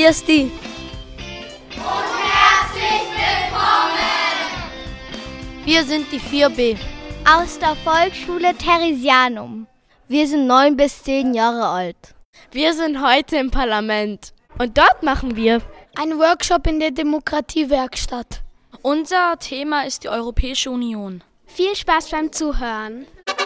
Grüß dich. Und herzlich willkommen! Wir sind die 4b. Aus der Volksschule Theresianum. Wir sind 9 bis 10 Jahre alt. Wir sind heute im Parlament. Und dort machen wir einen Workshop in der Demokratiewerkstatt. Unser Thema ist die Europäische Union. Viel Spaß beim Zuhören.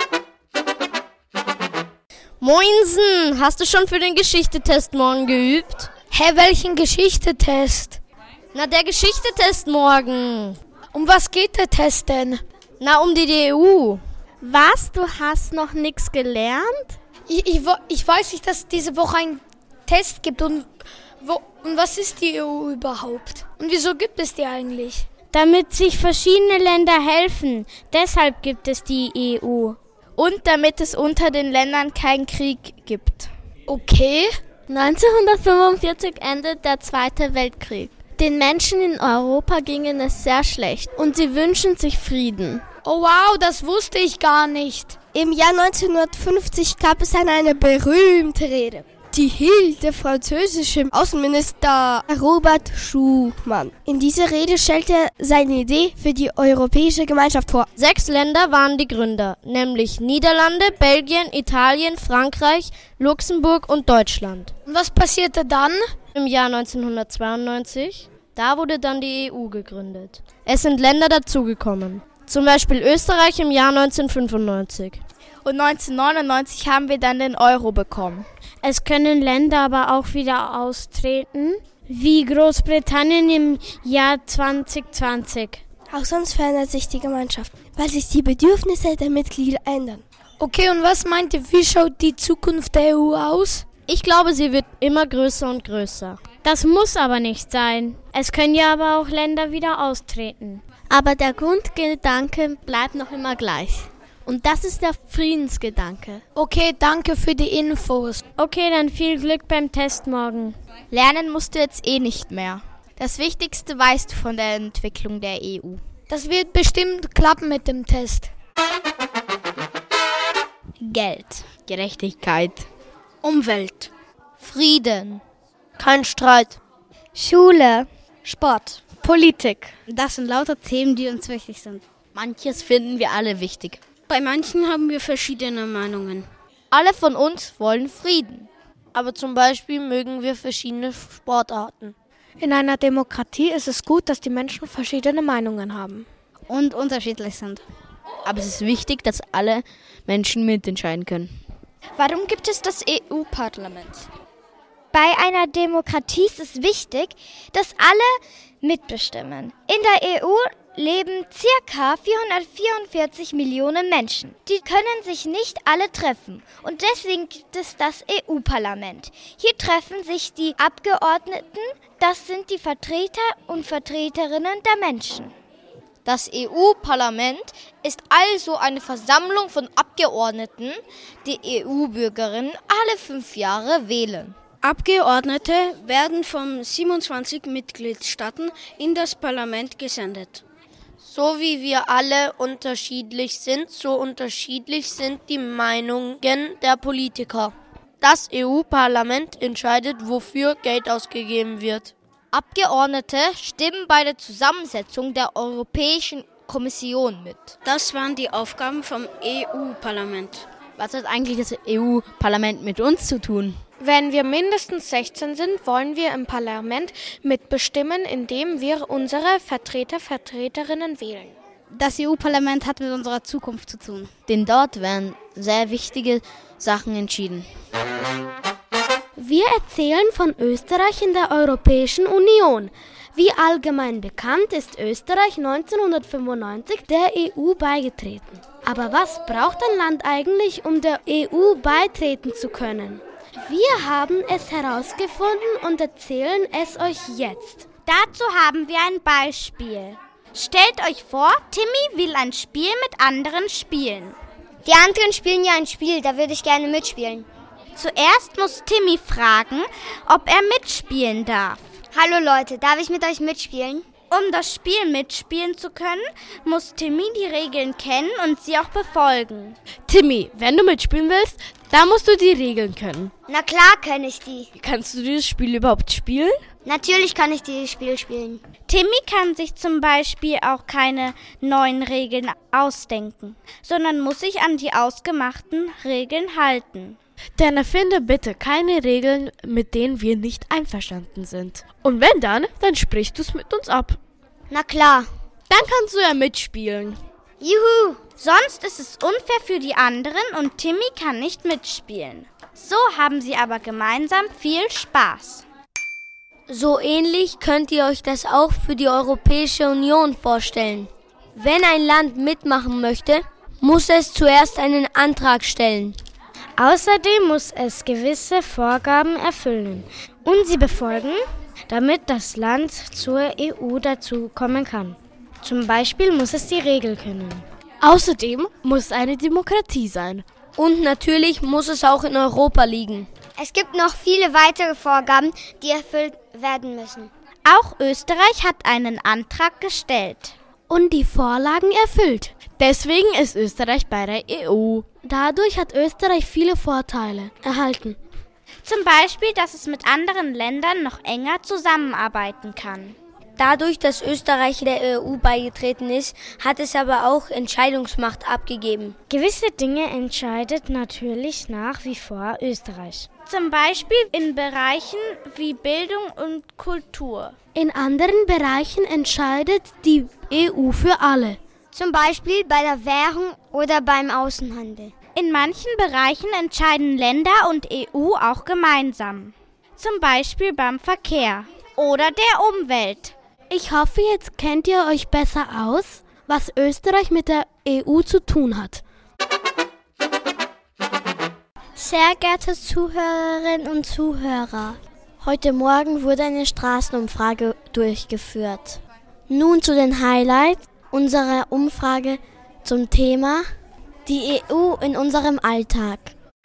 Moinsen, hast du schon für den Geschichtetest morgen geübt? Hä, welchen Geschichtetest? Na, der Geschichtetest morgen. Um was geht der Test denn? Na, um die EU. Was, du hast noch nichts gelernt? Ich weiß nicht, dass es diese Woche einen Test gibt. Und was ist die EU überhaupt? Und wieso gibt es die eigentlich? Damit sich verschiedene Länder helfen. Deshalb gibt es die EU. Und damit es unter den Ländern keinen Krieg gibt. Okay. 1945 endet der Zweite Weltkrieg. Den Menschen in Europa gingen es sehr schlecht und sie wünschen sich Frieden. Oh wow, das wusste ich gar nicht. Im Jahr 1950 gab es eine berühmte Rede. Die hielt der französische Außenminister Robert Schuman. In dieser Rede stellte er seine Idee für die Europäische Gemeinschaft vor. 6 Länder waren die Gründer, nämlich Niederlande, Belgien, Italien, Frankreich, Luxemburg und Deutschland. Und was passierte dann? Im Jahr 1992, da wurde dann die EU gegründet. Es sind Länder dazugekommen, zum Beispiel Österreich im Jahr 1995. Und 1999 haben wir dann den Euro bekommen. Es können Länder aber auch wieder austreten, wie Großbritannien im Jahr 2020. Auch sonst verändert sich die Gemeinschaft, weil sich die Bedürfnisse der Mitglieder ändern. Okay, und was meint ihr, wie schaut die Zukunft der EU aus? Ich glaube, sie wird immer größer und größer. Das muss aber nicht sein. Es können ja aber auch Länder wieder austreten. Aber der Grundgedanke bleibt noch immer gleich. Und das ist der Friedensgedanke. Okay, danke für die Infos. Okay, dann viel Glück beim Test morgen. Lernen musst du jetzt eh nicht mehr. Das Wichtigste weißt du von der Entwicklung der EU. Das wird bestimmt klappen mit dem Test. Geld, Gerechtigkeit, Umwelt, Frieden, kein Streit, Schule, Sport, Politik. Das sind lauter Themen, die uns wichtig sind. Manches finden wir alle wichtig. Bei manchen haben wir verschiedene Meinungen. Alle von uns wollen Frieden. Aber zum Beispiel mögen wir verschiedene Sportarten. In einer Demokratie ist es gut, dass die Menschen verschiedene Meinungen haben. Und unterschiedlich sind. Aber es ist wichtig, dass alle Menschen mitentscheiden können. Warum gibt es das EU-Parlament? Bei einer Demokratie ist es wichtig, dass alle mitbestimmen. In der EU leben ca. 444 Millionen Menschen. Die können sich nicht alle treffen und deswegen gibt es das EU-Parlament. Hier treffen sich die Abgeordneten, das sind die Vertreter und Vertreterinnen der Menschen. Das EU-Parlament ist also eine Versammlung von Abgeordneten, die EU-Bürgerinnen alle 5 Jahre wählen. Abgeordnete werden von 27 Mitgliedstaaten in das Parlament gesendet. So wie wir alle unterschiedlich sind, so unterschiedlich sind die Meinungen der Politiker. Das EU-Parlament entscheidet, wofür Geld ausgegeben wird. Abgeordnete stimmen bei der Zusammensetzung der Europäischen Kommission mit. Das waren die Aufgaben vom EU-Parlament. Was hat eigentlich das EU-Parlament mit uns zu tun? Wenn wir mindestens 16 sind, wollen wir im Parlament mitbestimmen, indem wir unsere Vertreterinnen wählen. Das EU-Parlament hat mit unserer Zukunft zu tun. Denn dort werden sehr wichtige Sachen entschieden. Wir erzählen von Österreich in der Europäischen Union. Wie allgemein bekannt ist Österreich 1995 der EU beigetreten. Aber was braucht ein Land eigentlich, um der EU beitreten zu können? Wir haben es herausgefunden und erzählen es euch jetzt. Dazu haben wir ein Beispiel. Stellt euch vor, Timmy will ein Spiel mit anderen spielen. Die anderen spielen ja ein Spiel, da würde ich gerne mitspielen. Zuerst muss Timmy fragen, ob er mitspielen darf. Hallo Leute, darf ich mit euch mitspielen? Um das Spiel mitspielen zu können, muss Timmy die Regeln kennen und sie auch befolgen. Timmy, wenn du mitspielen willst, Da musst du die Regeln können. Na klar kann ich die. Kannst du dieses Spiel überhaupt spielen? Natürlich kann ich dieses Spiel spielen. Timmy kann sich zum Beispiel auch keine neuen Regeln ausdenken, sondern muss sich an die ausgemachten Regeln halten. Dann erfinde bitte keine Regeln, mit denen wir nicht einverstanden sind. Und wenn dann sprichst du es mit uns ab. Na klar. Dann kannst du ja mitspielen. Juhu! Sonst ist es unfair für die anderen und Timmy kann nicht mitspielen. So haben sie aber gemeinsam viel Spaß. So ähnlich könnt ihr euch das auch für die Europäische Union vorstellen. Wenn ein Land mitmachen möchte, muss es zuerst einen Antrag stellen. Außerdem muss es gewisse Vorgaben erfüllen und sie befolgen, damit das Land zur EU dazukommen kann. Zum Beispiel muss es die Regel können. Außerdem muss es eine Demokratie sein. Und natürlich muss es auch in Europa liegen. Es gibt noch viele weitere Vorgaben, die erfüllt werden müssen. Auch Österreich hat einen Antrag gestellt. Und die Vorlagen erfüllt. Deswegen ist Österreich bei der EU. Dadurch hat Österreich viele Vorteile erhalten. Zum Beispiel, dass es mit anderen Ländern noch enger zusammenarbeiten kann. Dadurch, dass Österreich der EU beigetreten ist, hat es aber auch Entscheidungsmacht abgegeben. Gewisse Dinge entscheidet natürlich nach wie vor Österreich. Zum Beispiel in Bereichen wie Bildung und Kultur. In anderen Bereichen entscheidet die EU für alle. Zum Beispiel bei der Währung oder beim Außenhandel. In manchen Bereichen entscheiden Länder und EU auch gemeinsam. Zum Beispiel beim Verkehr oder der Umwelt. Ich hoffe, jetzt kennt ihr euch besser aus, was Österreich mit der EU zu tun hat. Sehr geehrte Zuhörerinnen und Zuhörer, heute Morgen wurde eine Straßenumfrage durchgeführt. Nun zu den Highlights unserer Umfrage zum Thema die EU in unserem Alltag.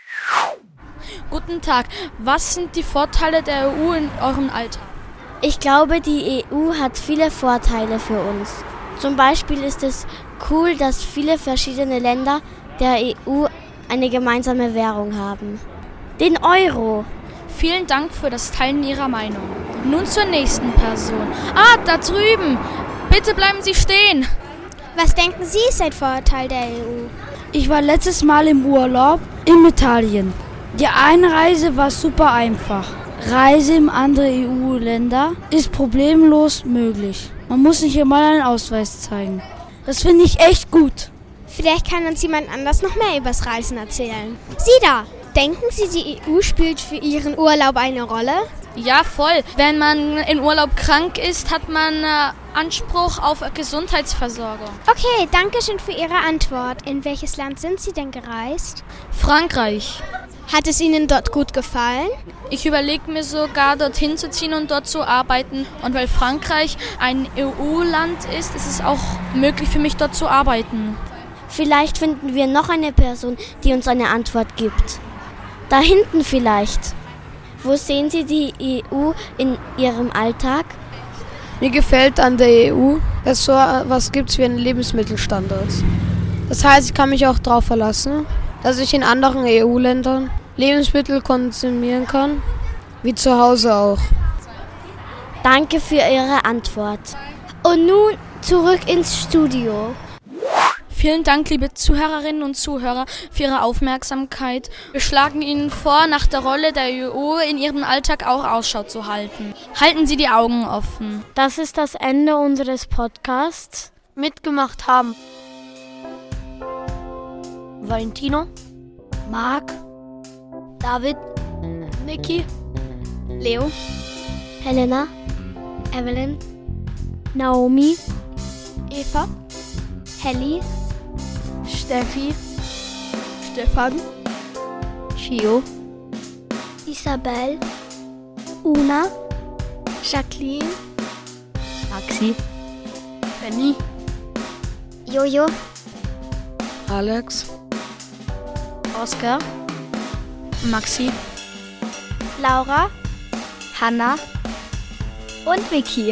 Guten Tag, was sind die Vorteile der EU in eurem Alltag? Ich glaube, die EU hat viele Vorteile für uns. Zum Beispiel ist es cool, dass viele verschiedene Länder der EU eine gemeinsame Währung haben. Den Euro. Vielen Dank für das Teilen Ihrer Meinung. Nun zur nächsten Person. Da drüben! Bitte bleiben Sie stehen! Was denken Sie ist ein Vorteil der EU? Ich war letztes Mal im Urlaub in Italien. Die Einreise war super einfach. Reise in andere EU-Länder ist problemlos möglich. Man muss nicht immer einen Ausweis zeigen. Das finde ich echt gut. Vielleicht kann uns jemand anders noch mehr übers Reisen erzählen. Sie da! Denken Sie, die EU spielt für Ihren Urlaub eine Rolle? Ja, voll. Wenn man in Urlaub krank ist, hat man Anspruch auf Gesundheitsversorgung. Okay, danke schön für Ihre Antwort. In welches Land sind Sie denn gereist? Frankreich. Hat es Ihnen dort gut gefallen? Ich überlege mir sogar, dorthin zu ziehen und dort zu arbeiten. Und weil Frankreich ein EU-Land ist, ist es auch möglich für mich, dort zu arbeiten. Vielleicht finden wir noch eine Person, die uns eine Antwort gibt. Da hinten vielleicht. Wo sehen Sie die EU in Ihrem Alltag? Mir gefällt an der EU, dass so was gibt wie einen Lebensmittelstandard. Das heißt, ich kann mich auch darauf verlassen, dass ich in anderen EU-Ländern Lebensmittel konsumieren kann, wie zu Hause auch. Danke für Ihre Antwort. Und nun zurück ins Studio. Vielen Dank, liebe Zuhörerinnen und Zuhörer, für Ihre Aufmerksamkeit. Wir schlagen Ihnen vor, nach der Rolle der EU in Ihrem Alltag auch Ausschau zu halten. Halten Sie die Augen offen. Das ist das Ende unseres Podcasts. Mitgemacht haben Valentino, Marc, David, Niki, Leo, Helena, Evelyn, Naomi, Eva, Helly, Steffi, Stefan, Chio, Isabel, Una, Jacqueline, Maxi, Benny, Jojo, Alex, Oskar, Maxi, Laura, Hanna und Vicky.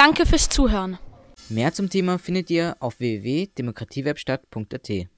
Danke fürs Zuhören. Mehr zum Thema findet ihr auf www.demokratiewerkstatt.at.